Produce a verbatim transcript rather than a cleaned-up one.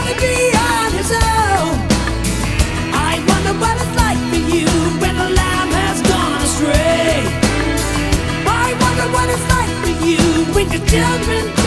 only be on his own. I wonder what it's like for you when a lamb has gone astray. I wonder what it's like for you when your children